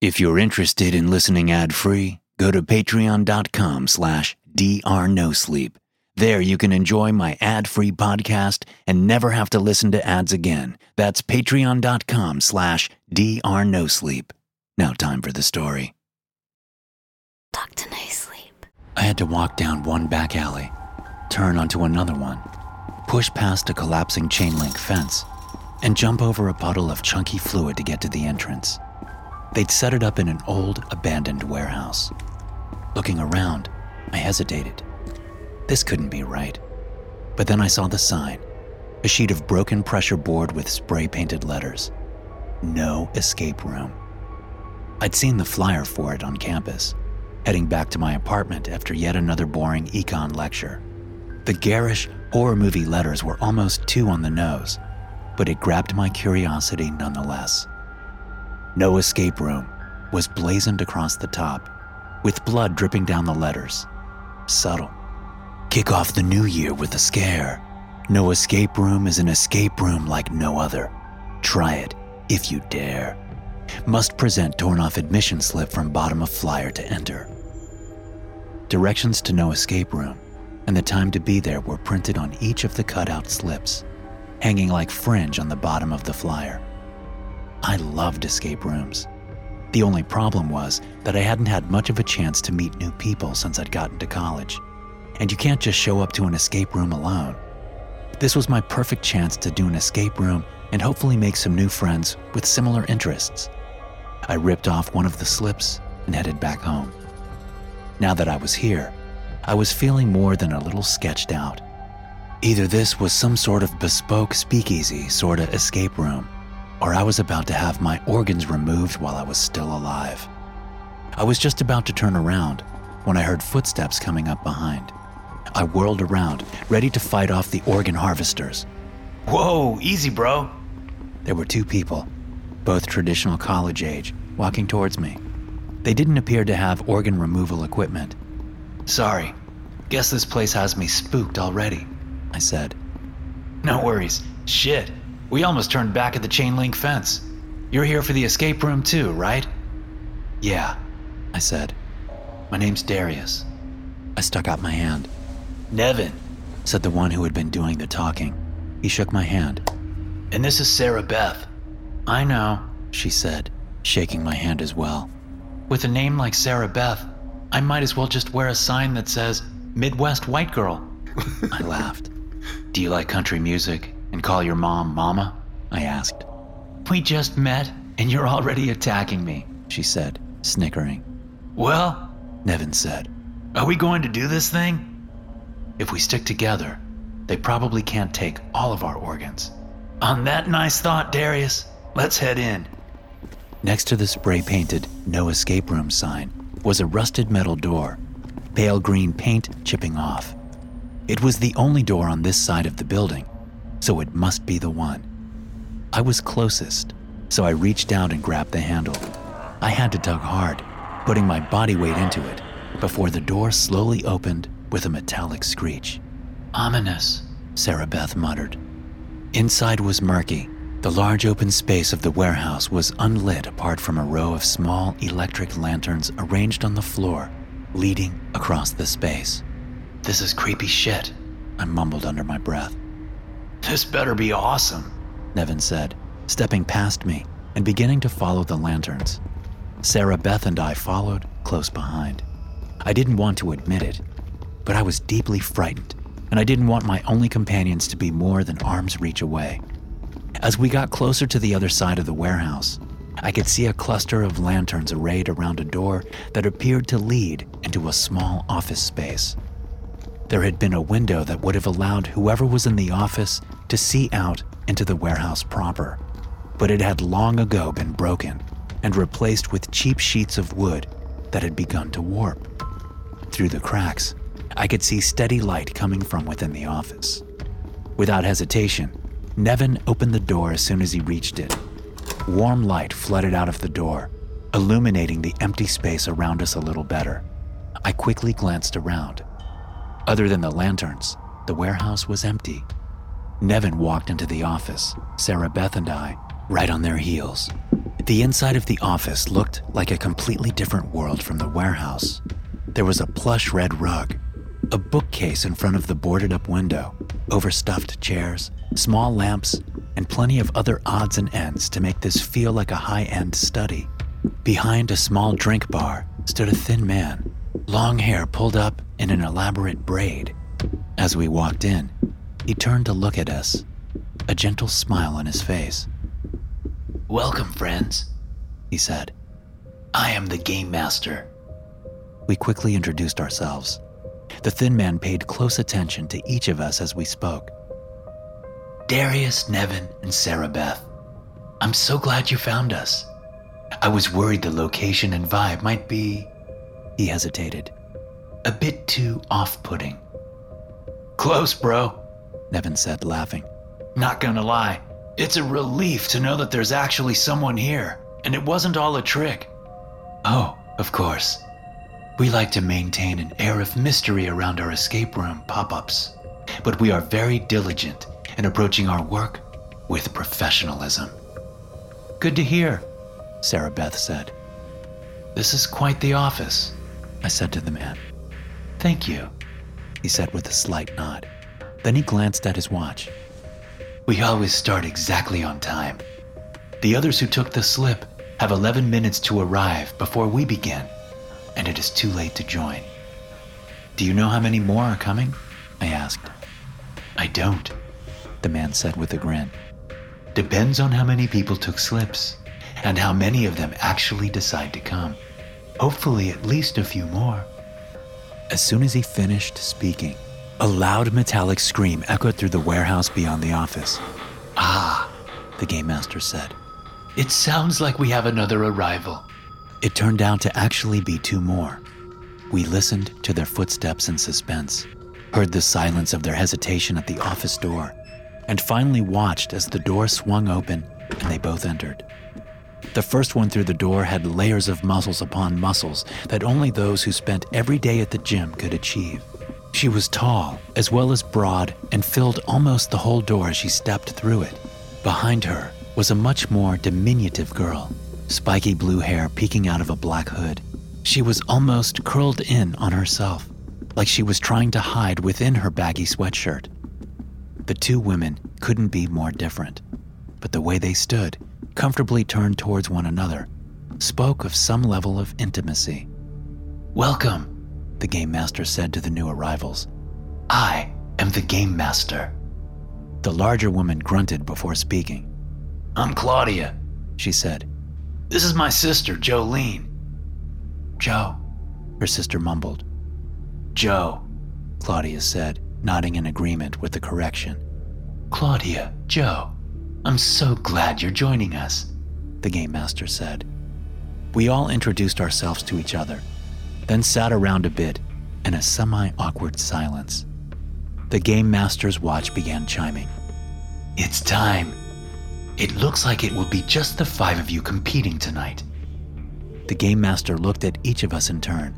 If you're interested in listening ad-free, go to patreon.com/drnosleep. There you can enjoy my ad-free podcast and never have to listen to ads again. That's patreon.com/drnosleep. Now time for the story. Dr. No Sleep. I had to walk down one back alley, turn onto another one, push past a collapsing chain link fence, and jump over a puddle of chunky fluid to get to the entrance. They'd set it up in an old, abandoned warehouse. Looking around, I hesitated. This couldn't be right. But then I saw the sign, a sheet of broken pressure board with spray-painted letters. No escape room. I'd seen the flyer for it on campus, heading back to my apartment after yet another boring econ lecture. The garish, horror movie letters were almost too on the nose, but it grabbed my curiosity nonetheless. No escape room was blazoned across the top, with blood dripping down the letters. Subtle. Kick off the new year with a scare. No escape room is an escape room like no other. Try it if you dare. Must present torn off admission slip from bottom of flyer to enter. Directions to no escape room and the time to be there were printed on each of the cutout slips, hanging like fringe on the bottom of the flyer. I loved escape rooms. The only problem was that I hadn't had much of a chance to meet new people since I'd gotten to college, and you can't just show up to an escape room alone. This was my perfect chance to do an escape room and hopefully make some new friends with similar interests. I ripped off one of the slips and headed back home. Now that I was here, I was feeling more than a little sketched out. Either this was some sort of bespoke speakeasy sorta escape room, or I was about to have my organs removed while I was still alive. I was just about to turn around when I heard footsteps coming up behind. I whirled around, ready to fight off the organ harvesters. Whoa, easy, bro. There were two people, both traditional college age, walking towards me. They didn't appear to have organ removal equipment. Sorry, guess this place has me spooked already, I said. No worries. Shit, we almost turned back at the chain link fence. You're here for the escape room too, right? Yeah, I said. My name's Darius. I stuck out my hand. Nevin, said the one who had been doing the talking. He shook my hand. And this is Sarah Beth. I know, she said, shaking my hand as well. With a name like Sarah Beth, I might as well just wear a sign that says, Midwest White Girl. I laughed. Do you like country music and call your mom Mama? I asked. We just met and you're already attacking me, she said, snickering. Well, Nevin said, are we going to do this thing? If we stick together, they probably can't take all of our organs. On that nice thought, Darius, let's head in. Next to the spray-painted no escape room sign was a rusted metal door, pale green paint chipping off. It was the only door on this side of the building, so it must be the one. I was closest, so I reached out and grabbed the handle. I had to tug hard, putting my body weight into it, before the door slowly opened with a metallic screech. Ominous, Sarah Beth muttered. Inside was murky. The large open space of the warehouse was unlit apart from a row of small electric lanterns arranged on the floor, leading across the space. This is creepy shit, I mumbled under my breath. This better be awesome, Nevin said, stepping past me and beginning to follow the lanterns. Sarah Beth and I followed close behind. I didn't want to admit it, but I was deeply frightened, and I didn't want my only companions to be more than arm's reach away. As we got closer to the other side of the warehouse, I could see a cluster of lanterns arrayed around a door that appeared to lead into a small office space. There had been a window that would have allowed whoever was in the office to see out into the warehouse proper, but it had long ago been broken and replaced with cheap sheets of wood that had begun to warp. Through the cracks, I could see steady light coming from within the office. Without hesitation, Nevin opened the door as soon as he reached it. Warm light flooded out of the door, illuminating the empty space around us a little better. I quickly glanced around. Other than the lanterns, the warehouse was empty. Nevin walked into the office, Sarah Beth and I, right on their heels. The inside of the office looked like a completely different world from the warehouse. There was a plush red rug, a bookcase in front of the boarded-up window, overstuffed chairs, small lamps, and plenty of other odds and ends to make this feel like a high-end study. Behind a small drink bar stood a thin man, long hair pulled up in an elaborate braid. As we walked in, he turned to look at us, a gentle smile on his face. "Welcome, friends," he said. "I am the Game Master." We quickly introduced ourselves. The thin man paid close attention to each of us as we spoke. "Darius, Nevin, and Sarah Beth. I'm so glad you found us. I was worried the location and vibe might be," he hesitated, "a bit too off-putting." "Close, bro," Nevin said, laughing. "Not gonna lie, it's a relief to know that there's actually someone here, and it wasn't all a trick." "Oh, of course. We like to maintain an air of mystery around our escape room pop-ups, but we are very diligent in approaching our work with professionalism." "Good to hear," Sarah Beth said. "This is quite the office," I said to the man. "Thank you," he said with a slight nod. Then he glanced at his watch. "We always start exactly on time. The others who took the slip have 11 minutes to arrive before we begin, and it is too late to join." "Do you know how many more are coming?" I asked. "I don't," the man said with a grin. "Depends on how many people took slips, and how many of them actually decide to come. Hopefully at least a few more." As soon as he finished speaking, a loud metallic scream echoed through the warehouse beyond the office. "Ah," the Game Master said. "It sounds like we have another arrival." It turned out to actually be two more. We listened to their footsteps in suspense, heard the silence of their hesitation at the office door, and finally watched as the door swung open and they both entered. The first one through the door had layers of muscles upon muscles that only those who spent every day at the gym could achieve. She was tall, as well as broad, and filled almost the whole door as she stepped through it. Behind her was a much more diminutive girl, spiky blue hair peeking out of a black hood. She was almost curled in on herself, like she was trying to hide within her baggy sweatshirt. The two women couldn't be more different, but the way they stood, comfortably turned towards one another, spoke of some level of intimacy. "Welcome," the Game Master said to the new arrivals. "I am the Game Master." The larger woman grunted before speaking. "I'm Claudia," she said. "This is my sister, Jolene." "Joe," her sister mumbled. "Joe," Claudia said, nodding in agreement with the correction. "Claudia, Joe, I'm so glad you're joining us," the Game Master said. We all introduced ourselves to each other, then sat around a bit in a semi-awkward silence. The Game Master's watch began chiming. "It's time. It looks like it will be just the 5 of you competing tonight." The Game Master looked at each of us in turn.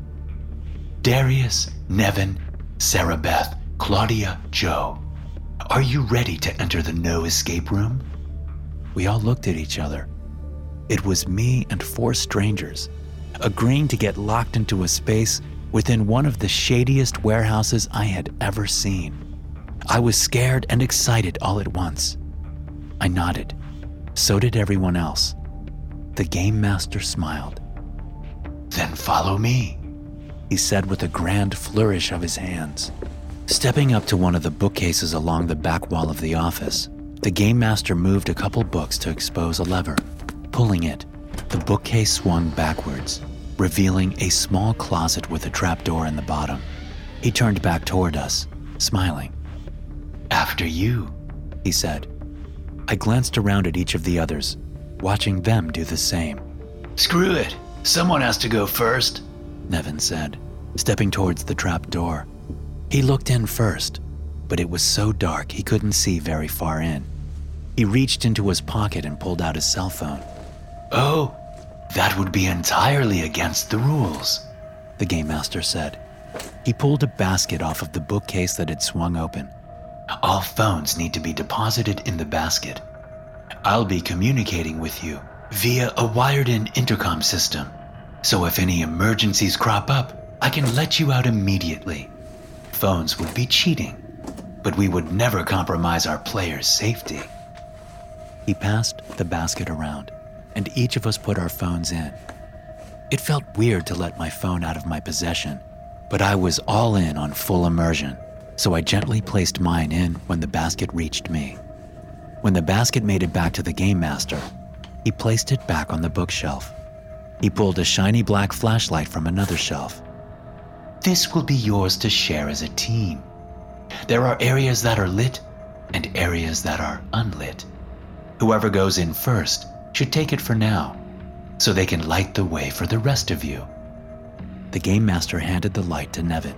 "Darius, Nevin, Sarah Beth, Claudia, Joe, are you ready to enter the no escape room?" We all looked at each other. It was me and 4 strangers, agreeing to get locked into a space within one of the shadiest warehouses I had ever seen. I was scared and excited all at once. I nodded. So did everyone else. The Game Master smiled. "Then follow me," he said with a grand flourish of his hands. Stepping up to one of the bookcases along the back wall of the office, the Game Master moved a couple books to expose a lever. Pulling it, the bookcase swung backwards, revealing a small closet with a trapdoor in the bottom. He turned back toward us, smiling. "After you," he said. I glanced around at each of the others, watching them do the same. "Screw it, someone has to go first," Nevin said, stepping towards the trapdoor. He looked in first, but it was so dark he couldn't see very far in. He reached into his pocket and pulled out his cell phone. "Oh, that would be entirely against the rules," the Game Master said. He pulled a basket off of the bookcase that had swung open. "All phones need to be deposited in the basket. I'll be communicating with you via a wired-in intercom system. So if any emergencies crop up, I can let you out immediately. Phones would be cheating, but we would never compromise our players' safety. He passed the basket around, and each of us put our phones in. It felt weird to let my phone out of my possession, but I was all in on full immersion, so I gently placed mine in when the basket reached me. When the basket made it back to the Game Master, he placed it back on the bookshelf. He pulled a shiny black flashlight from another shelf. This will be yours to share as a team. There are areas that are lit and areas that are unlit. Whoever goes in first should take it for now, so they can light the way for the rest of you. The Game Master handed the light to Nevin.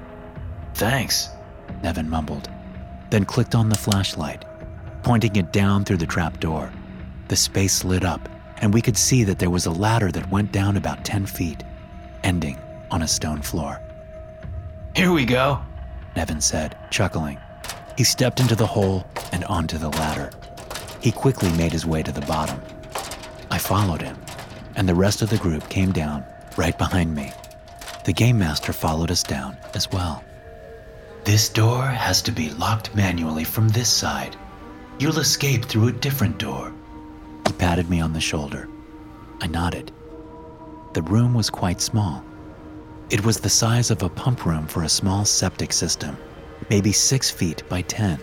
Thanks, Nevin mumbled, then clicked on the flashlight, pointing it down through the trapdoor. The space lit up, and we could see that there was a ladder that went down about 10 feet, ending on a stone floor. Here we go, Nevin said, chuckling. He stepped into the hole and onto the ladder. He quickly made his way to the bottom. I followed him, and the rest of the group came down right behind me. The Game Master followed us down as well. This door has to be locked manually from this side. You'll escape through a different door. He patted me on the shoulder. I nodded. The room was quite small. It was the size of a pump room for a small septic system, maybe 6 feet by 10.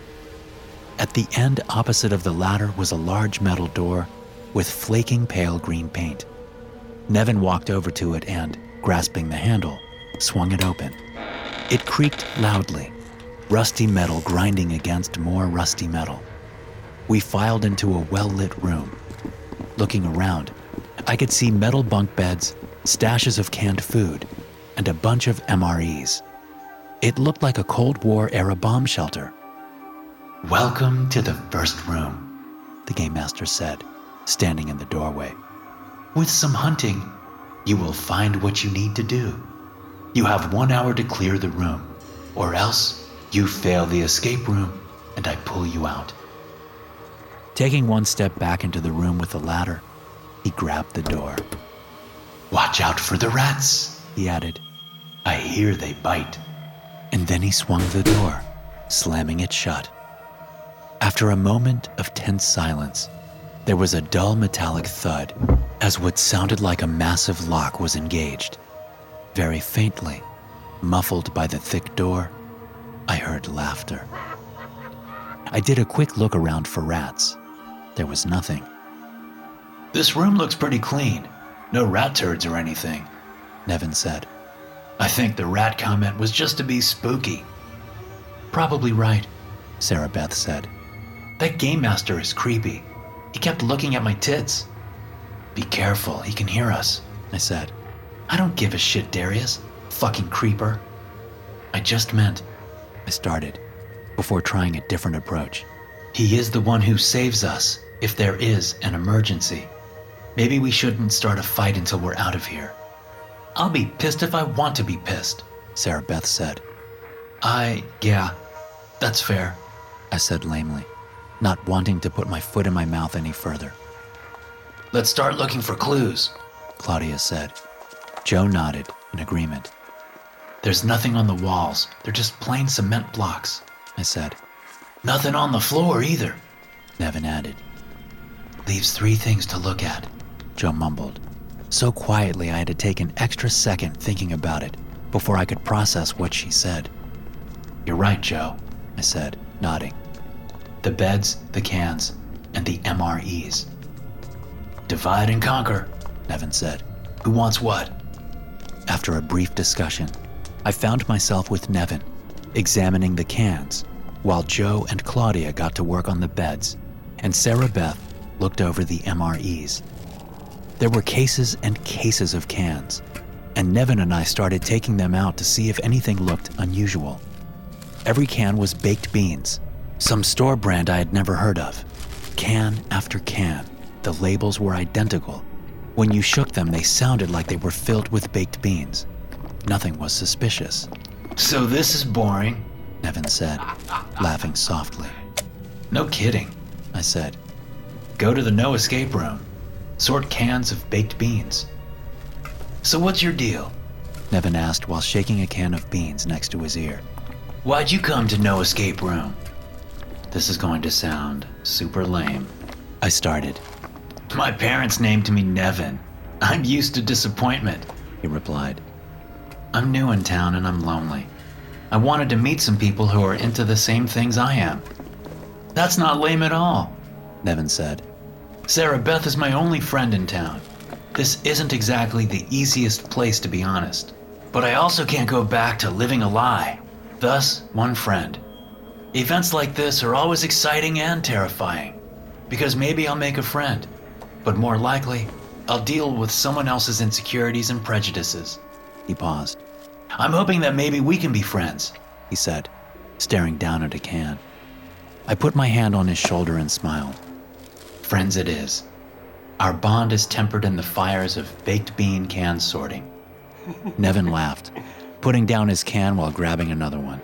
At the end opposite of the ladder was a large metal door with flaking pale green paint. Nevin walked over to it and, grasping the handle, swung it open. It creaked loudly, rusty metal grinding against more rusty metal. We filed into a well-lit room. Looking around, I could see metal bunk beds, stashes of canned food, and a bunch of MREs. It looked like a Cold War-era bomb shelter. Welcome to the first room, the Game Master said, standing in the doorway. With some hunting, you will find what you need to do. You have 1 hour to clear the room, or else you fail the escape room and I pull you out. Taking one step back into the room with the ladder, he grabbed the door. Watch out for the rats, he added. I hear they bite. And then he swung the door, slamming it shut. After a moment of tense silence, there was a dull metallic thud as what sounded like a massive lock was engaged. Very faintly, muffled by the thick door, I heard laughter. I did a quick look around for rats. There was nothing. This room looks pretty clean. No rat turds or anything, Nevin said. I think the rat comment was just to be spooky. Probably right, Sarah Beth said. That Game Master is creepy. He kept looking at my tits. Be careful, he can hear us, I said. I don't give a shit, Darius. Fucking creeper. I just meant, I started, before trying a different approach. He is the one who saves us if there is an emergency. Maybe we shouldn't start a fight until we're out of here. I'll be pissed if I want to be pissed, Sarah Beth said. Yeah, that's fair, I said lamely, not wanting to put my foot in my mouth any further. Let's start looking for clues, Claudia said. Joe nodded in agreement. There's nothing on the walls. They're just plain cement blocks, I said. Nothing on the floor either, Nevin added. Leaves 3 things to look at, Joe mumbled. So quietly I had to take an extra second thinking about it before I could process what she said. You're right, Joe, I said, nodding. The beds, the cans, and the MREs. Divide and conquer, Nevin said. Who wants what? After a brief discussion, I found myself with Nevin, examining the cans, while Joe and Claudia got to work on the beds, and Sarah Beth looked over the MREs. There were cases and cases of cans, and Nevin and I started taking them out to see if anything looked unusual. Every can was baked beans, some store brand I had never heard of. Can after can, the labels were identical. When you shook them, they sounded like they were filled with baked beans. Nothing was suspicious. So this is boring, Nevin said, laughing softly. No kidding, I said. Go to the no escape room. sort cans of baked beans. So what's your deal? Nevin asked while shaking a can of beans next to his ear. Why'd you come to No Escape Room? This is going to sound super lame. I started. My parents named me Nevin. I'm used to disappointment, He replied. I'm new in town and I'm lonely. I wanted to meet some people who are into the same things I am. That's not lame at all, Nevin said. Sarah Beth is my only friend in town. This isn't exactly the easiest place, to be honest. But I also can't go back to living a lie. Thus, one friend. Events like this are always exciting and terrifying, because maybe I'll make a friend, but more likely, I'll deal with someone else's insecurities and prejudices. He paused. I'm hoping that maybe we can be friends, He said, staring down at a can. I put my hand on his shoulder and smiled. Friends it is. Our bond is tempered in the fires of baked bean can sorting. Nevin laughed, putting down his can while grabbing another one.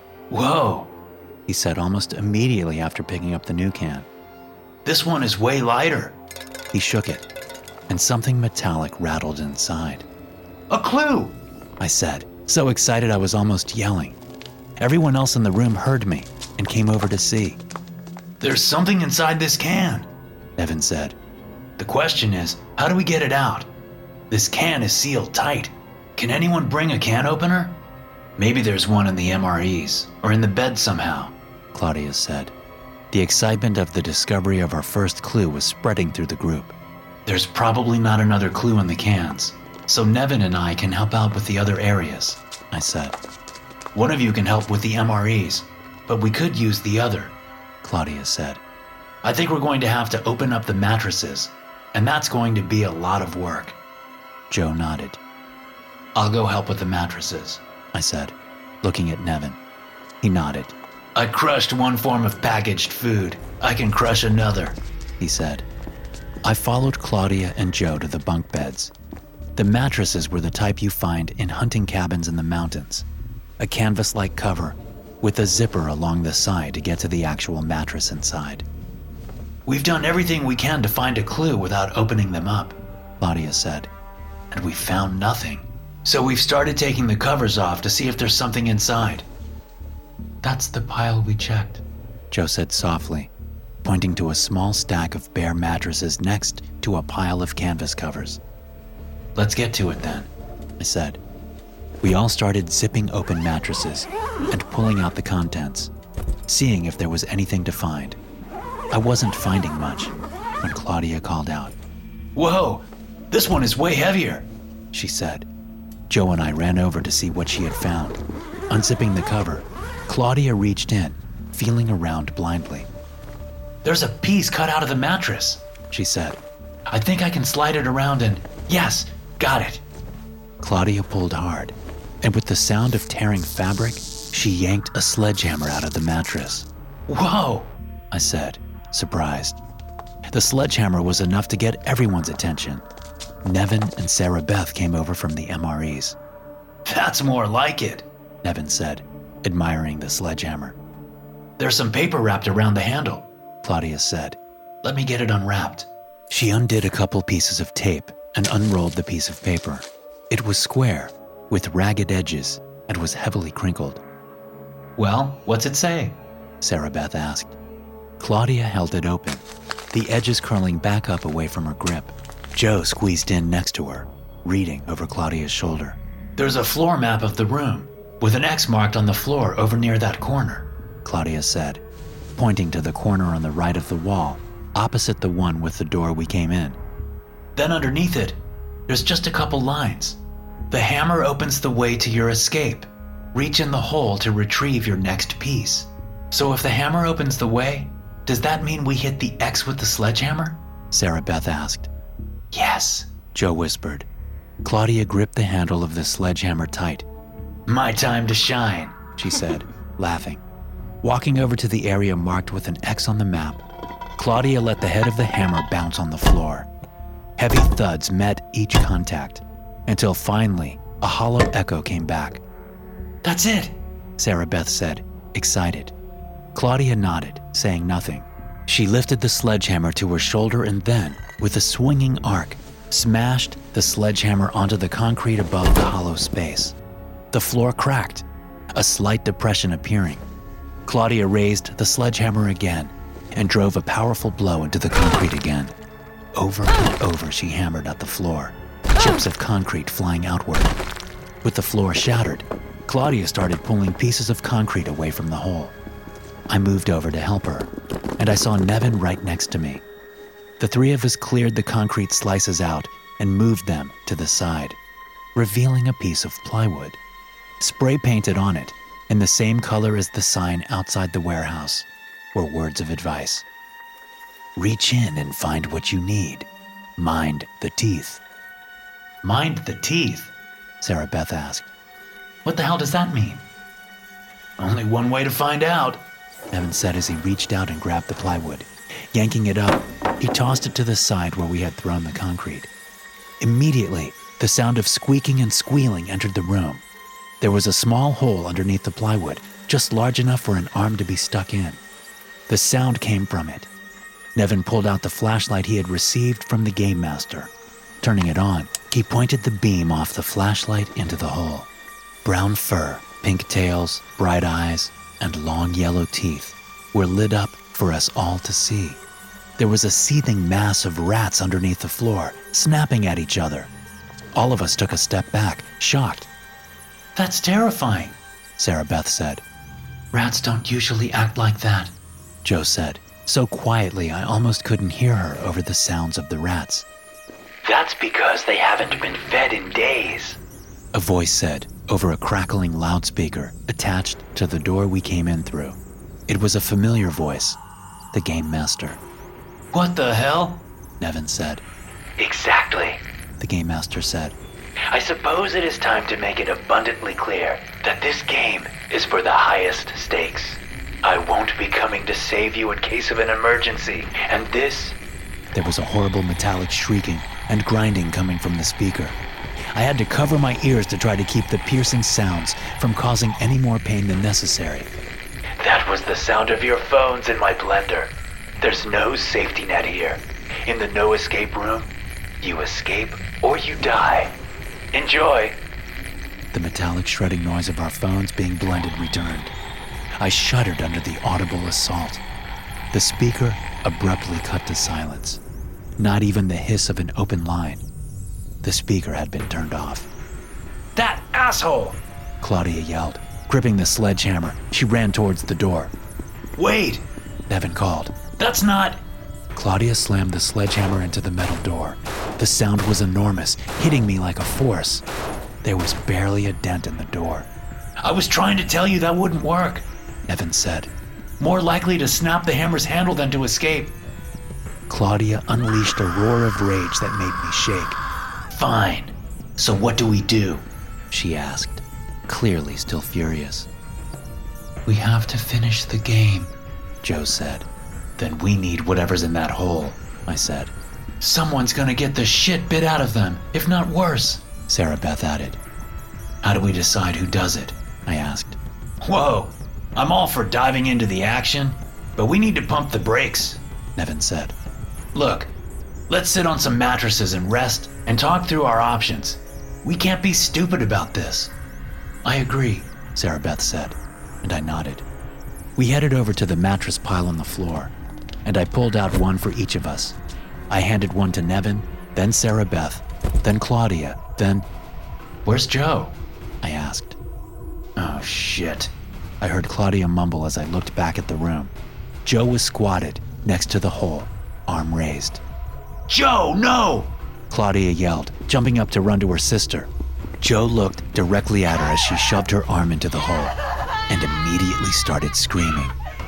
Whoa, He said almost immediately after picking up the new can. this one is way lighter. He shook it, and something metallic rattled inside. A clue! I said, so excited I was almost yelling. Everyone else in the room heard me and came over to see. There's something inside this can. Nevin said. The question is, how do we get it out? This can is sealed tight. Can anyone bring a can opener? Maybe there's one in the MREs, or in the bed somehow, Claudia said. The excitement of the discovery of our first clue was spreading through the group. There's probably not another clue in the cans, so Nevin and I can help out with the other areas, I said. One of you can help with the MREs, but we could use the other, Claudia said. I think we're going to have to open up the mattresses, and that's going to be a lot of work. Joe nodded. I'll go help with the mattresses, I said, looking at Nevin. He nodded. I crushed one form of packaged food. I can crush another, he said. I followed Claudia and Joe to the bunk beds. The mattresses were the type you find in hunting cabins in the mountains. A canvas-like cover with a zipper along the side to get to the actual mattress inside. We've done everything we can to find a clue without opening them up, Claudia said. And we found nothing. So we've started taking the covers off to see if there's something inside. That's the pile we checked, Joe said softly, pointing to a small stack of bare mattresses next to a pile of canvas covers. Let's get to it then, I said. We all started zipping open mattresses and pulling out the contents, seeing if there was anything to find. I wasn't finding much when Claudia called out. Whoa, this one is way heavier, she said. Joe and I ran over to see what she had found. Unzipping the cover, Claudia reached in, feeling around blindly. There's a piece cut out of the mattress, she said. I think I can slide it around and, yes, got it. Claudia pulled hard, and with the sound of tearing fabric, she yanked a sledgehammer out of the mattress. Whoa, I said, surprised. The sledgehammer was enough to get everyone's attention. Nevin and Sarah Beth came over from the MREs. That's more like it, Nevin said, admiring the sledgehammer. There's some paper wrapped around the handle, Claudia said. Let me get it unwrapped. She undid a couple pieces of tape and unrolled the piece of paper. It was square, with ragged edges, and was heavily crinkled. Well, what's it say? Sarah Beth asked. Claudia held it open, the edges curling back up away from her grip. Joe squeezed in next to her, reading over Claudia's shoulder. There's a floor map of the room, with an X marked on the floor over near that corner, Claudia said, pointing to the corner on the right of the wall, opposite the one with the door we came in. Then underneath it, there's just a couple lines. The hammer opens the way to your escape. Reach in the hole to retrieve your next piece. So if the hammer opens the way, does that mean we hit the X with the sledgehammer? Sarah Beth asked. Yes, Joe whispered. Claudia gripped the handle of the sledgehammer tight. My time to shine, she said, laughing. Walking over to the area marked with an X on the map, Claudia let the head of the hammer bounce on the floor. Heavy thuds met each contact, until finally a hollow echo came back. That's it, Sarah Beth said, excited. Claudia nodded, saying nothing. She lifted the sledgehammer to her shoulder and then, with a swinging arc, smashed the sledgehammer onto the concrete above the hollow space. The floor cracked, a slight depression appearing. Claudia raised the sledgehammer again and drove a powerful blow into the concrete again. Over and over she hammered at the floor, chips of concrete flying outward. With the floor shattered, Claudia started pulling pieces of concrete away from the hole. I moved over to help her, and I saw Nevin right next to me. The three of us cleared the concrete slices out and moved them to the side, revealing a piece of plywood. Spray painted on it, in the same color as the sign outside the warehouse, were words of advice. Reach in and find what you need. Mind the teeth. Mind the teeth? Sarah Beth asked. What the hell does that mean? Only one way to find out, Nevin said as he reached out and grabbed the plywood. Yanking it up, he tossed it to the side where we had thrown the concrete. Immediately, the sound of squeaking and squealing entered the room. There was a small hole underneath the plywood, just large enough for an arm to be stuck in. The sound came from it. Nevin pulled out the flashlight he had received from the game master. Turning it on, he pointed the beam off the flashlight into the hole. Brown fur, pink tails, bright eyes, and long yellow teeth were lit up for us all to see. There was a seething mass of rats underneath the floor, snapping at each other. All of us took a step back, shocked. That's terrifying, Sarah Beth said. Rats don't usually act like that, Joe said, so quietly I almost couldn't hear her over the sounds of the rats. That's because they haven't been fed in days, a voice said over a crackling loudspeaker attached to the door we came in through. It was a familiar voice, the game master. What the hell? Nevin said. Exactly, the game master said. I suppose it is time to make it abundantly clear that this game is for the highest stakes. I won't be coming to save you in case of an emergency, and this... There was a horrible metallic shrieking and grinding coming from the speaker. I had to cover my ears to try to keep the piercing sounds from causing any more pain than necessary. That was the sound of your phones in my blender. There's no safety net here. In the no escape room, you escape or you die. Enjoy. The metallic shredding noise of our phones being blended returned. I shuddered under the audible assault. The speaker abruptly cut to silence. Not even the hiss of an open line. The speaker had been turned off. That asshole! Claudia yelled. Gripping the sledgehammer, she ran towards the door. Wait! Nevin called. That's not... Claudia slammed the sledgehammer into the metal door. The sound was enormous, hitting me like a force. There was barely a dent in the door. I was trying to tell you that wouldn't work, Nevin said. More likely to snap the hammer's handle than to escape. Claudia unleashed a roar of rage that made me shake. Fine. So what do we do? She asked, clearly still furious. We have to finish the game, Joe said. Then we need whatever's in that hole, I said. Someone's gonna get the shit bit out of them, if not worse, Sarah Beth added. How do we decide who does it? I asked. Whoa, I'm all for diving into the action, but we need to pump the brakes, Nevin said. Look, let's sit on some mattresses and rest and talk through our options. We can't be stupid about this. I agree, Sarah Beth said, and I nodded. We headed over to the mattress pile on the floor, and I pulled out one for each of us. I handed one to Nevin, then Sarah Beth, then Claudia, then... Where's Joe? I asked. Oh, shit. I heard Claudia mumble as I looked back at the room. Joe was squatted next to the hole, arm raised. Joe, no! Claudia yelled, jumping up to run to her sister. Joe looked directly at her as she shoved her arm into the hole and immediately started screaming.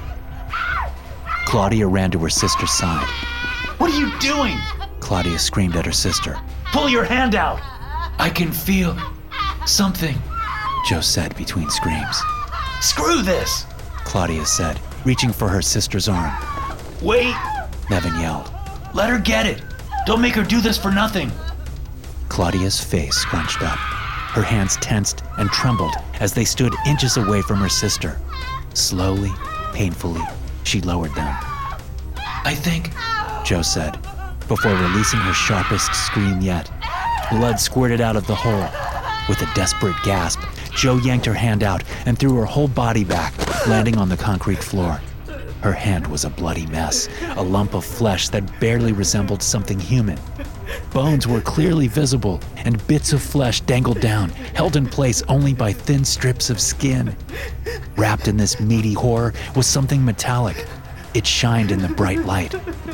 Claudia ran to her sister's side. What are you doing? Claudia screamed at her sister. Pull your hand out! I can feel something, Joe said between screams. Screw this! Claudia said, reaching for her sister's arm. Wait! Nevin yelled. Let her get it! Don't make her do this for nothing! Claudia's face scrunched up. Her hands tensed and trembled as they stood inches away from her sister. Slowly, painfully, she lowered them. I think, Joe said, before releasing her sharpest scream yet. Blood squirted out of the hole. With a desperate gasp, Joe yanked her hand out and threw her whole body back, landing on the concrete floor. Her hand was a bloody mess, a lump of flesh that barely resembled something human. Bones were clearly visible, and bits of flesh dangled down, held in place only by thin strips of skin. Wrapped in this meaty horror was something metallic. It shined in the bright light.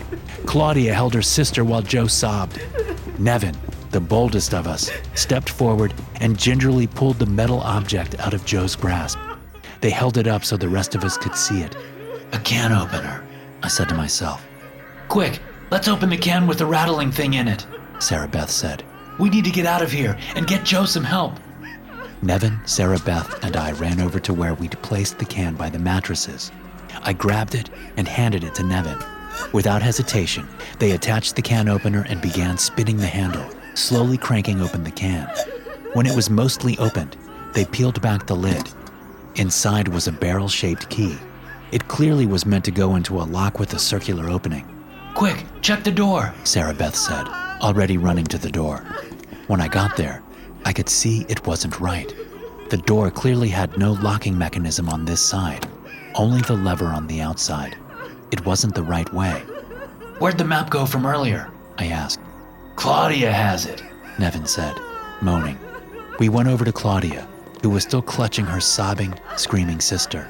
Claudia held her sister while Joe sobbed. Nevin, the boldest of us, stepped forward and gingerly pulled the metal object out of Joe's grasp. They held it up so the rest of us could see it. a can opener, I said to myself. Quick, let's open the can with the rattling thing in it, Sarah Beth said. We need to get out of here and get Joe some help. Nevin, Sarah Beth, and I ran over to where we'd placed the can by the mattresses. I grabbed it and handed it to Nevin. Without hesitation, they attached the can opener and began spinning the handle, slowly cranking open the can. When it was mostly opened, they peeled back the lid. Inside was a barrel-shaped key. It clearly was meant to go into a lock with a circular opening. Quick, check the door, Sarah Beth said, already running to the door. When I got there, I could see it wasn't right. The door clearly had no locking mechanism on this side, only the lever on the outside. It wasn't the right way. Where'd the map go from earlier? I asked. Claudia has it, Nevin said, moaning. We went over to Claudia, who was still clutching her sobbing, screaming sister.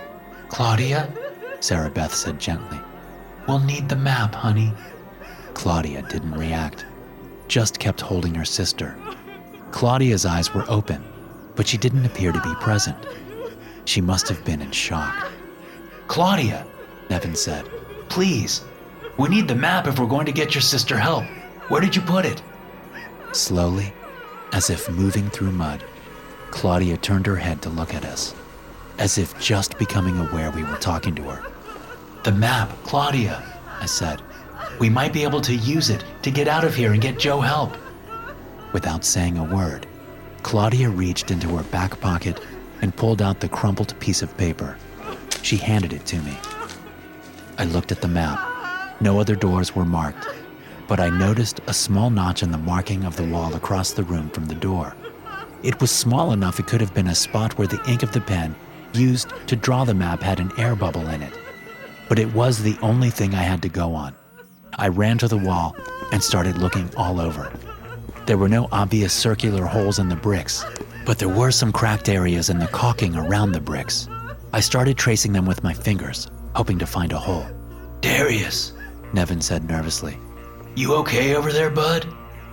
Claudia, Sarah Beth said gently. We'll need the map, honey. Claudia didn't react, just kept holding her sister. Claudia's eyes were open, but she didn't appear to be present. She must have been in shock. Claudia, Nevin said. Please, we need the map if we're going to get your sister help. Where did you put it? Slowly, as if moving through mud, Claudia turned her head to look at us, as if just becoming aware we were talking to her. The map, Claudia, I said. We might be able to use it to get out of here and get Joe help. Without saying a word, Claudia reached into her back pocket and pulled out the crumpled piece of paper. She handed it to me. I looked at the map. No other doors were marked, but I noticed a small notch in the marking of the wall across the room from the door. It was small enough it could have been a spot where the ink of the pen used to draw the map had an air bubble in it. But it was the only thing I had to go on. I ran to the wall and started looking all over. There were no obvious circular holes in the bricks, but there were some cracked areas in the caulking around the bricks. I started tracing them with my fingers, hoping to find a hole. Darius, Nevin said nervously. You okay over there, bud?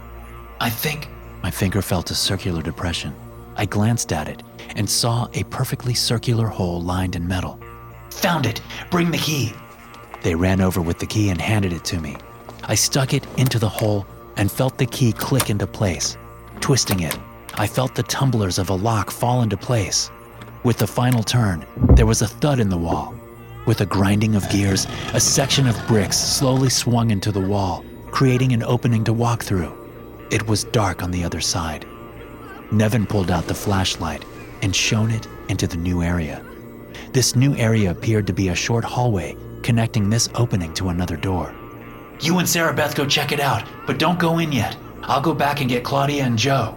I think... My finger felt a circular depression. I glanced at it and saw a perfectly circular hole lined in metal. Found it! Bring the key! They ran over with the key and handed it to me. I stuck it into the hole and felt the key click into place. Twisting it, I felt the tumblers of a lock fall into place. With the final turn, there was a thud in the wall. With a grinding of gears, a section of bricks slowly swung into the wall, creating an opening to walk through. It was dark on the other side. Nevin pulled out the flashlight and shone it into the new area. This new area appeared to be a short hallway connecting this opening to another door. You and Sarah Beth go check it out, but don't go in yet. I'll go back and get Claudia and Joe.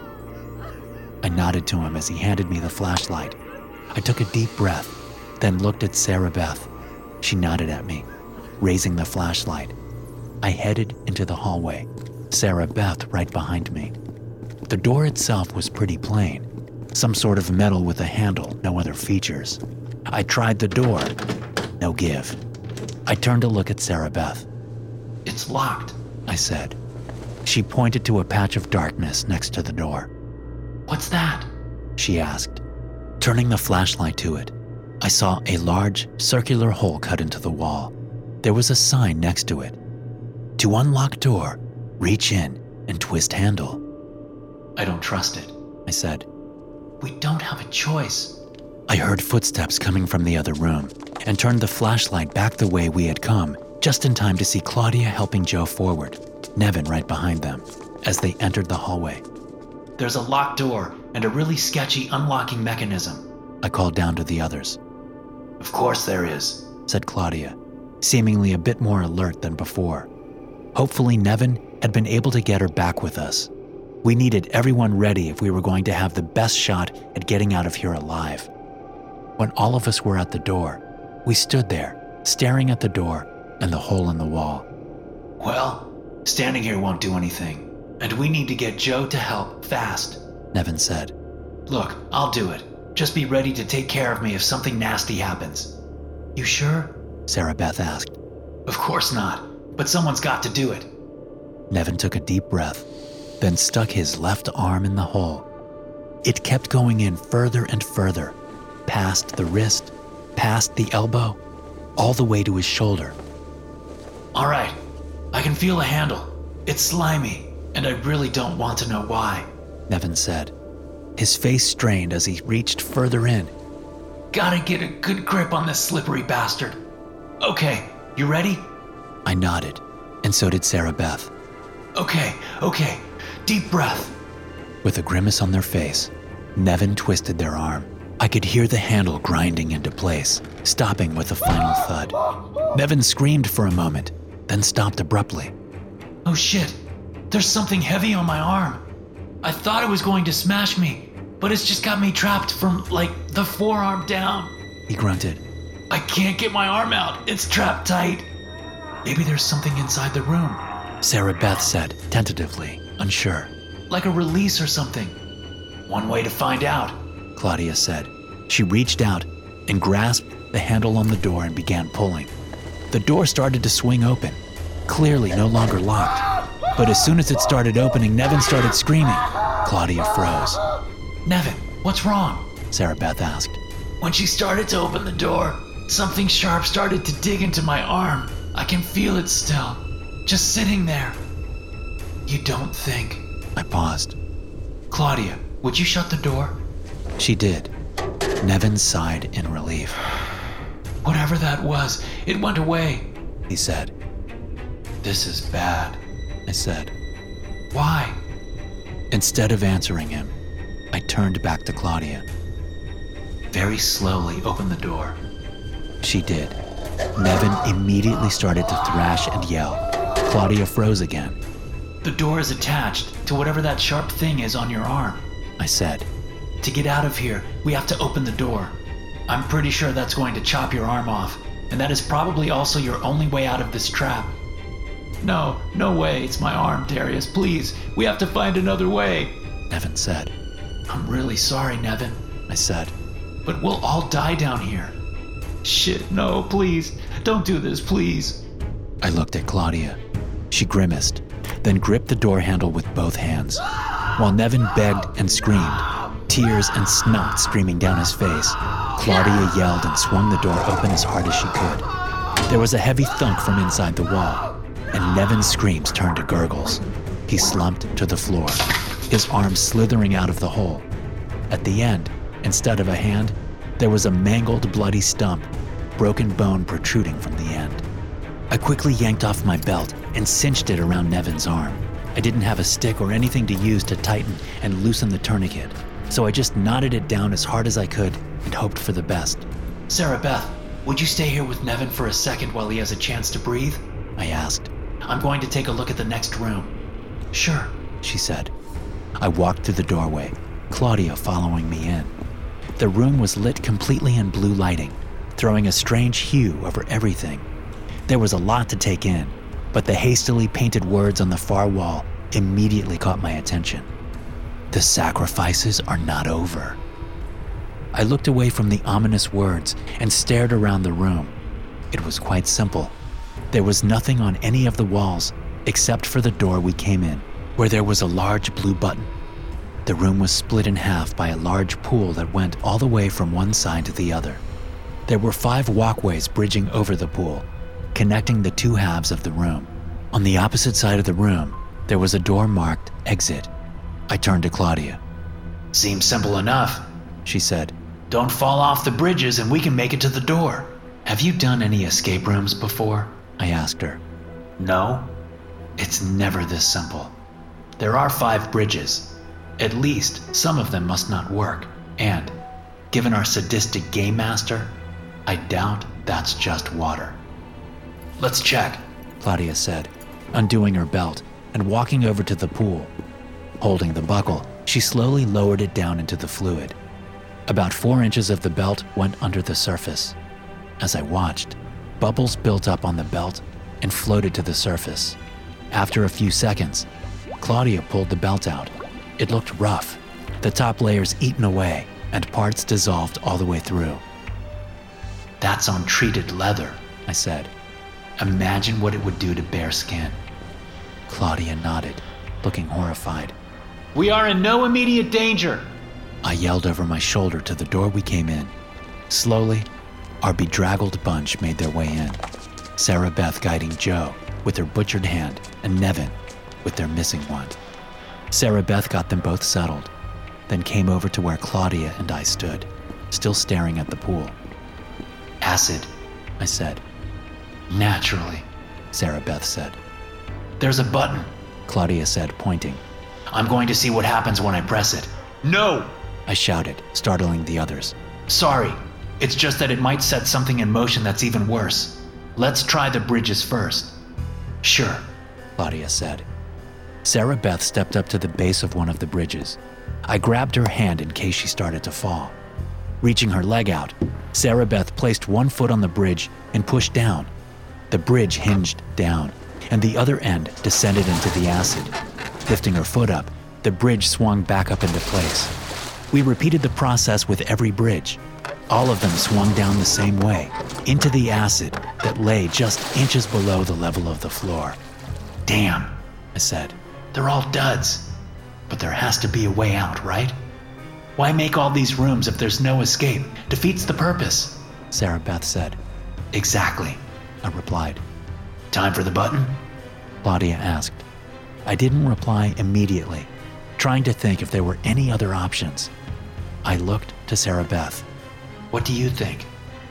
I nodded to him as he handed me the flashlight. I took a deep breath, then looked at Sarah Beth. She nodded at me, raising the flashlight. I headed into the hallway, Sarah Beth right behind me. The door itself was pretty plain, some sort of metal with a handle, no other features. I tried the door, no give. I turned to look at Sarah Beth. It's locked, I said. She pointed to a patch of darkness next to the door. What's that? She asked. Turning the flashlight to it, I saw a large, circular hole cut into the wall. There was a sign next to it. To unlock door, reach in and twist handle. I don't trust it, I said. We don't have a choice. I heard footsteps coming from the other room and turned the flashlight back the way we had come, just in time to see Claudia helping Joe forward, Nevin right behind them, as they entered the hallway. There's a locked door and a really sketchy unlocking mechanism, I called down to the others. Of course there is, said Claudia. seemingly a bit more alert than before. Hopefully, Nevin had been able to get her back with us. We needed everyone ready if we were going to have the best shot at getting out of here alive. When all of us were at the door, we stood there, staring at the door and the hole in the wall. Well, standing here won't do anything, and we need to get Joe to help fast, Nevin said. Look, I'll do it. Just be ready to take care of me if something nasty happens. You sure? Sarah Beth asked. Of course not, but someone's got to do it. Nevin took a deep breath, then stuck his left arm in the hole. It kept going in further and further, past the wrist, past the elbow, all the way to his shoulder. All right, I can feel a handle. It's slimy, and I really don't want to know why, Nevin said. His face strained as he reached further in. Gotta get a good grip on this slippery bastard. Okay, you ready? I nodded, and so did Sarah Beth. Okay, deep breath. With a grimace on their face, Nevin twisted their arm. I could hear the handle grinding into place, stopping with a final thud. Nevin screamed for a moment, then stopped abruptly. Oh shit, there's something heavy on my arm. I thought it was going to smash me, but it's just got me trapped from, the forearm down. He grunted. I can't get my arm out. It's trapped tight. Maybe there's something inside the room, Sarah Beth said, tentatively, unsure. like a release or something. One way to find out, Claudia said. She reached out and grasped the handle on the door and began pulling. The door started to swing open, clearly no longer locked. But as soon as it started opening, Nevin started screaming. Claudia froze. Nevin, what's wrong? Sarah Beth asked. When she started to open the door, something sharp started to dig into my arm. I can feel it still, just sitting there. You don't think? I paused. Claudia, would you shut the door? She did. Nevin sighed in relief. Whatever that was, it went away, He said. This is bad, I said. Why? Instead of answering him, I turned back to Claudia. Very slowly open the door. She did. Nevin immediately started to thrash and yell. Claudia froze again. The door is attached to whatever that sharp thing is on your arm. I said. To get out of here, we have to open the door. I'm pretty sure that's going to chop your arm off, and that is probably also your only way out of this trap. No way, it's my arm, Darius. Please, we have to find another way, Nevin said. I'm really sorry, Nevin, I said. but we'll all die down here. Shit, no, please, don't do this, please. I looked at Claudia. She grimaced, then gripped the door handle with both hands. While Nevin begged and screamed, tears and snot streaming down his face, Claudia yelled and swung the door open as hard as she could. There was a heavy thunk from inside the wall, and Nevin's screams turned to gurgles. He slumped to the floor, his arms slithering out of the hole. At the end, instead of a hand, there was a mangled, bloody stump, broken bone protruding from the end. I quickly yanked off my belt and cinched it around Nevin's arm. I didn't have a stick or anything to use to tighten and loosen the tourniquet, so I just knotted it down as hard as I could and hoped for the best. Sarah Beth, would you stay here with Nevin for a second while he has a chance to breathe? I asked. I'm going to take a look at the next room. Sure, She said. I walked through the doorway, Claudia following me in. The room was lit completely in blue lighting, throwing a strange hue over everything. There was a lot to take in, but the hastily painted words on the far wall immediately caught my attention. The sacrifices are not over. I looked away from the ominous words and stared around the room. It was quite simple. There was nothing on any of the walls except for the door we came in, where there was a large blue button. The room was split in half by a large pool that went all the way from one side to the other. There were 5 walkways bridging over the pool, connecting the 2 halves of the room. On the opposite side of the room, there was a door marked Exit. I turned to Claudia. seems simple enough. She said. Don't fall off the bridges and we can make it to the door. Have you done any escape rooms before? I asked her. No? It's never this simple. There are 5 bridges. At least some of them must not work. And, given our sadistic game master, I doubt that's just water. Let's check, Claudia said, undoing her belt and walking over to the pool. Holding the buckle, she slowly lowered it down into the fluid. About 4 inches of the belt went under the surface. As I watched, bubbles built up on the belt and floated to the surface. After a few seconds, Claudia pulled the belt out. It looked rough, the top layers eaten away and parts dissolved all the way through. That's untreated leather, I said. Imagine what it would do to bare skin. Claudia nodded, looking horrified. We are in no immediate danger, I yelled over my shoulder to the door we came in. Slowly, our bedraggled bunch made their way in. Sarah Beth guiding Joe with her butchered hand and Nevin with their missing one. Sarah Beth got them both settled, then came over to where Claudia and I stood, still staring at the pool. Acid, I said. Naturally, Sarah Beth said. There's a button, Claudia said, pointing. I'm going to see what happens when I press it. No! I shouted, startling the others. Sorry, it's just that it might set something in motion that's even worse. Let's try the bridges first. Sure, Claudia said. Sarah Beth stepped up to the base of one of the bridges. I grabbed her hand in case she started to fall. Reaching her leg out, Sarah Beth placed one foot on the bridge and pushed down. The bridge hinged down, and the other end descended into the acid. Lifting her foot up, the bridge swung back up into place. We repeated the process with every bridge. All of them swung down the same way, into the acid that lay just inches below the level of the floor. Damn, I said. They're all duds. But there has to be a way out, right? Why make all these rooms if there's no escape? Defeats the purpose, Sarah Beth said. Exactly, I replied. Time for the button? Claudia asked. I didn't reply immediately, trying to think if there were any other options. I looked to Sarah Beth. What do you think?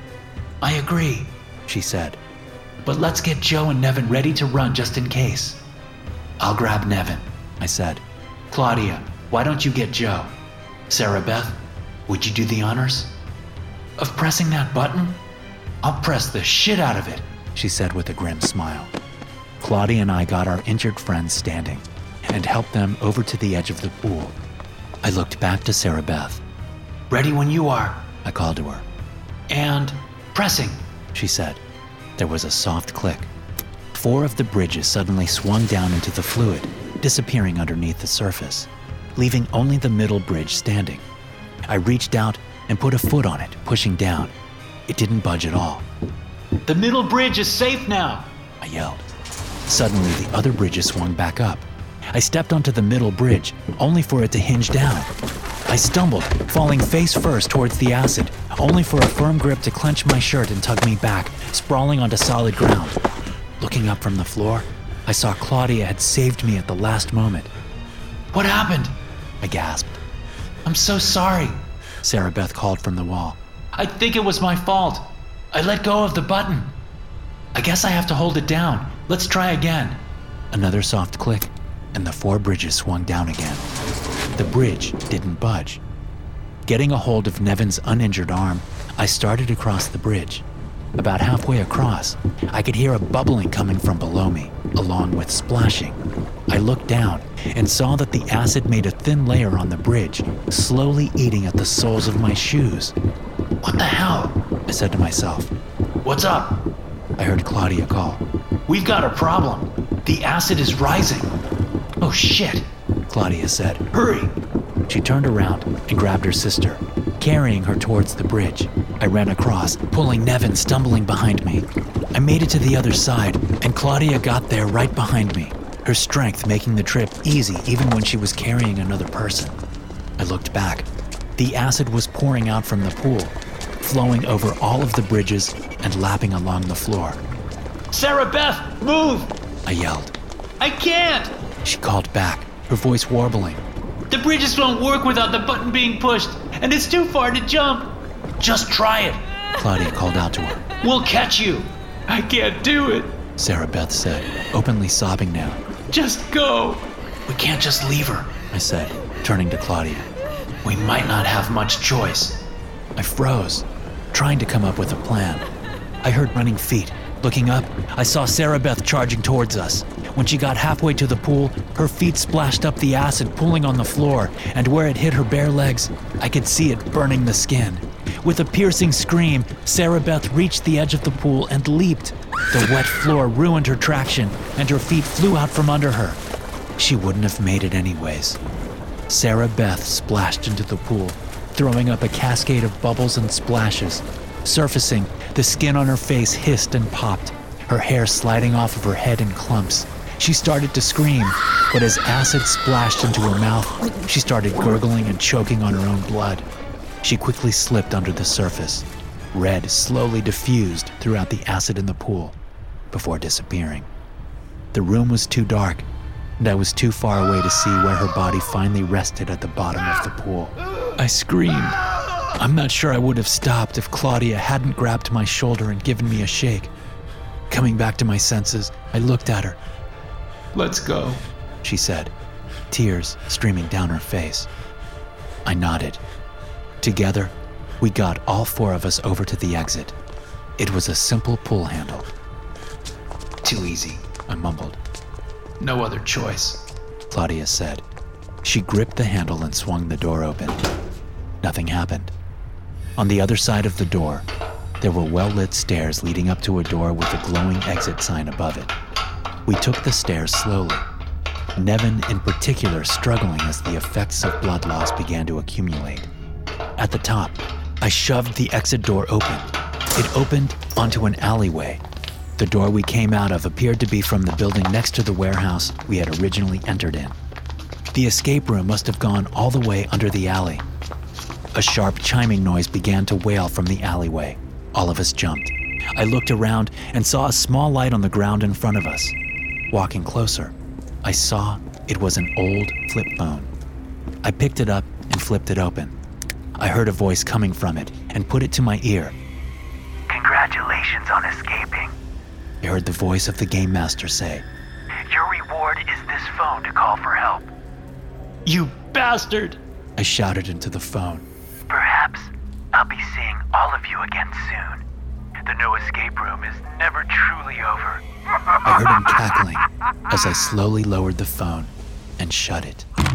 I agree, she said. But let's get Joe and Nevin ready to run just in case. I'll grab Nevin, I said. Claudia, why don't you get Joe? Sarah Beth, would you do the honors? Of pressing that button? I'll press the shit out of it, she said with a grim smile. Claudia and I got our injured friends standing and helped them over to the edge of the pool. I looked back to Sarah Beth. Ready when you are, I called to her. And pressing, she said. There was a soft click. 4 of the bridges suddenly swung down into the fluid, disappearing underneath the surface, leaving only the middle bridge standing. I reached out and put a foot on it, pushing down. It didn't budge at all. The middle bridge is safe now, I yelled. Suddenly, the other bridges swung back up. I stepped onto the middle bridge, only for it to hinge down. I stumbled, falling face first towards the acid, only for a firm grip to clench my shirt and tug me back, sprawling onto solid ground. Looking up from the floor, I saw Claudia had saved me at the last moment. What happened? I gasped. I'm so sorry, Sarah Beth called from the wall. I think it was my fault. I let go of the button. I guess I have to hold it down. Let's try again. Another soft click, and the 4 bridges swung down again. The bridge didn't budge. Getting a hold of Nevin's uninjured arm, I started across the bridge. About halfway across, I could hear a bubbling coming from below me, along with splashing. I looked down and saw that the acid made a thin layer on the bridge, slowly eating at the soles of my shoes. What the hell? I said to myself. What's up? I heard Claudia call. We've got a problem. The acid is rising. Oh shit, Claudia said. Hurry! She turned around and grabbed her sister, carrying her towards the bridge. I ran across, pulling Nevin stumbling behind me. I made it to the other side, and Claudia got there right behind me, her strength making the trip easy even when she was carrying another person. I looked back. The acid was pouring out from the pool, flowing over all of the bridges and lapping along the floor. Sarah Beth, move! I yelled. I can't! She called back, her voice warbling. The bridges won't work without the button being pushed, and it's too far to jump. Just try it, Claudia called out to her. We'll catch you. I can't do it, Sarah Beth said, openly sobbing now. Just go. We can't just leave her, I said, turning to Claudia. We might not have much choice. I froze, trying to come up with a plan. I heard running feet, Looking up, I saw Sarah Beth charging towards us. When she got halfway to the pool, her feet splashed up the acid pooling on the floor, and where it hit her bare legs, I could see it burning the skin. With a piercing scream, Sarah Beth reached the edge of the pool and leaped. The wet floor ruined her traction, and her feet flew out from under her. She wouldn't have made it anyways. Sarah Beth splashed into the pool, throwing up a cascade of bubbles and splashes. Surfacing, the skin on her face hissed and popped, her hair sliding off of her head in clumps. She started to scream, but as acid splashed into her mouth, she started gurgling and choking on her own blood. She quickly slipped under the surface. Red slowly diffused throughout the acid in the pool before disappearing. The room was too dark, and I was too far away to see where her body finally rested at the bottom of the pool. I screamed. I'm not sure I would have stopped if Claudia hadn't grabbed my shoulder and given me a shake. Coming back to my senses, I looked at her. "Let's go," she said, tears streaming down her face. I nodded. Together, we got all four of us over to the exit. It was a simple pull handle. Too easy, I mumbled. no other choice. Claudia said. She gripped the handle and swung the door open. Nothing happened. On the other side of the door, there were well-lit stairs leading up to a door with a glowing exit sign above it. We took the stairs slowly, Nevin in particular struggling as the effects of blood loss began to accumulate. At the top, I shoved the exit door open. It opened onto an alleyway. The door we came out of appeared to be from the building next to the warehouse we had originally entered in. The escape room must have gone all the way under the alley. A sharp chiming noise began to wail from the alleyway. All of us jumped. I looked around and saw a small light on the ground in front of us. Walking closer, I saw it was an old flip phone. I picked it up and flipped it open. I heard a voice coming from it and put it to my ear. "Congratulations on escaping," I heard the voice of the game master say. "Your reward is this phone to call for help. "You bastard!" I shouted into the phone. Perhaps I'll be seeing all of you again soon. The no escape room is never truly over." I heard him cackling as I slowly lowered the phone and shut it.